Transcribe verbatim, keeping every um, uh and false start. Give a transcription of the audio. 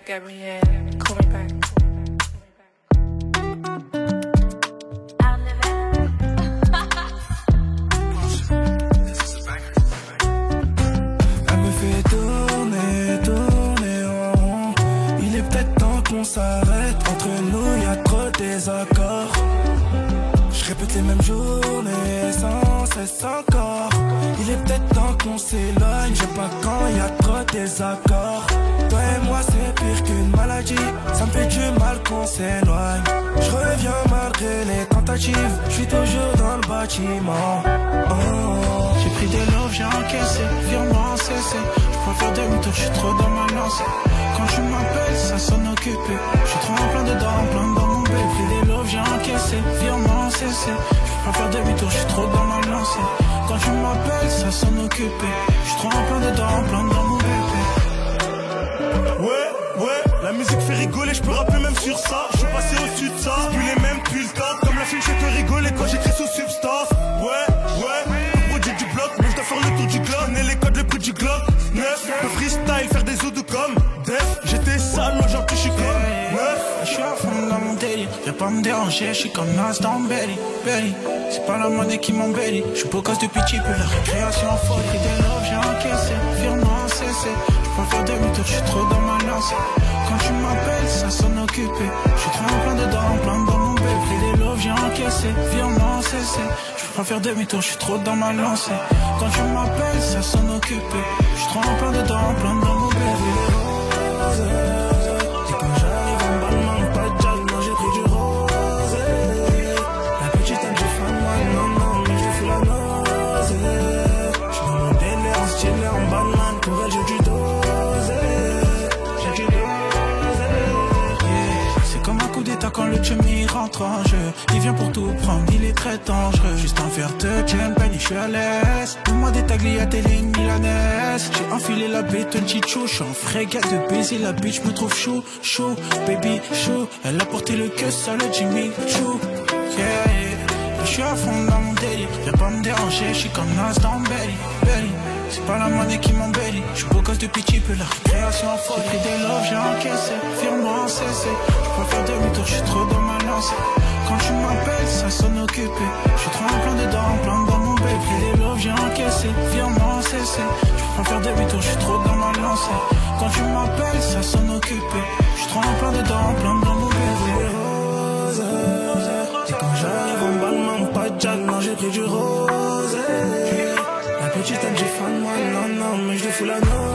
Gabrielle, call me back. Elle me fait tourner, tourner en rond. Il est peut-être temps qu'on s'arrête. Entre nous y'a trop de désaccords. Je répète les mêmes journées sans cesse encore. Il est peut-être temps qu'on s'éloigne. J'aime pas quand y a trop de désaccords. Toi et moi c'est pire qu'une maladie. Ça me fait du mal qu'on s'éloigne. Je reviens malgré les tentatives. Je suis toujours dans le bâtiment. Oh. J'ai pris des loves, j'ai encaissé, virement cessé. Je préfère demi-tour, je suis trop dans ma lancée. Quand tu m'appelles, ça sonne occupé. Je suis trop en plein dedans, en plein dans mon bec. J'ai pris des loves, j'ai encaissé, virement cessé. Je préfère demi-tour, je suis trop dans ma lancée. Quand tu m'appelles, ça sonne occupé. Je suis trop en plein dedans, en plein dans mon bébé. Ouais, ouais, la musique fait rigoler, je peux rapper même sur ça. Je suis passé au-dessus de ça, plus les mêmes, plus le temps. Comme la fille, je peux rigoler quand j'écris sous substance. Ouais, ouais, produit du bloc, mais je dois faire le tour du globe. Connais les codes, le prix du globe. Neuf, le freestyle, faire des oudous comme Def. J'étais sale, aujourd'hui je suis comme neuf. Je suis à fond dans mon délire, viens pas me déranger, je suis comme Nas dans Belly, Belly. C'est pas la monnaie qui m'embellit, je suis beau casse depuis petit peu, la récréation en folie. J'ai pris des loves, j'ai encaissé, virement cessé. Je peux faire demi-tour, je suis trop dans ma lancée. Quand tu m'appelles, ça sonne occupé. Je suis trop en plein dedans, en plein dans mon bébé. J'ai des loves, j'ai encaissé, virement cessé. Je peux pas faire demi-tour, je suis trop dans ma lancée. Quand tu m'appelles, ça sonne occupé. Je suis trop en plein dedans, en plein dans mon bébé. Et quand j'arrive en ballement, pas de jazz, non j'ai pris du rose. La petite elle dit fan, moi non, non, mais je fous la nausée. J'suis dans mon délire, en style, en balman, pour elle j'ai du dosé. J'ai du dosé. C'est comme un coup d'état quand le chummy rentre en jeu. Il vient pour tout prendre, il est très dangereux. Juste un faire te j'aime pas, je suis à l'aise. Donne-moi des tagliatelles milanaises. J'ai enfilé la bête, un chichou. J'suis en frégate de baiser la bitch, me trouve chaud, chaud, baby chaud. Elle a porté le queue, ça le Jimmy Choo. Yeah, je suis à fond dans mon délire. Viens pas me déranger, je suis comme Nas dans Belly, Belly. C'est pas la monnaie qui m'embellit. J'suis beau gosse depuis petit peu, la récréation en folie. J'ai pris des loves, j'ai encaissé, virement cessé. Je peux faire demi-tour, je suis trop dans ma lancée. Quand tu m'appelles, ça sonne occupé. Je suis trop en plein dedans, en plein dans mon bec. J'ai pris des loves, j'ai encaissé, virement cessé. Je peux pas faire demi-tour, je suis trop dans ma lancée. Quand tu m'appelles, ça sonne occupé. Je suis trop en plein dedans, en plein dans mon bébé. Et quand j'arrive en ballement, pas de jack, non j'ai pris du rose. La petite elle dit fan, moi non, non, mais je fous la note.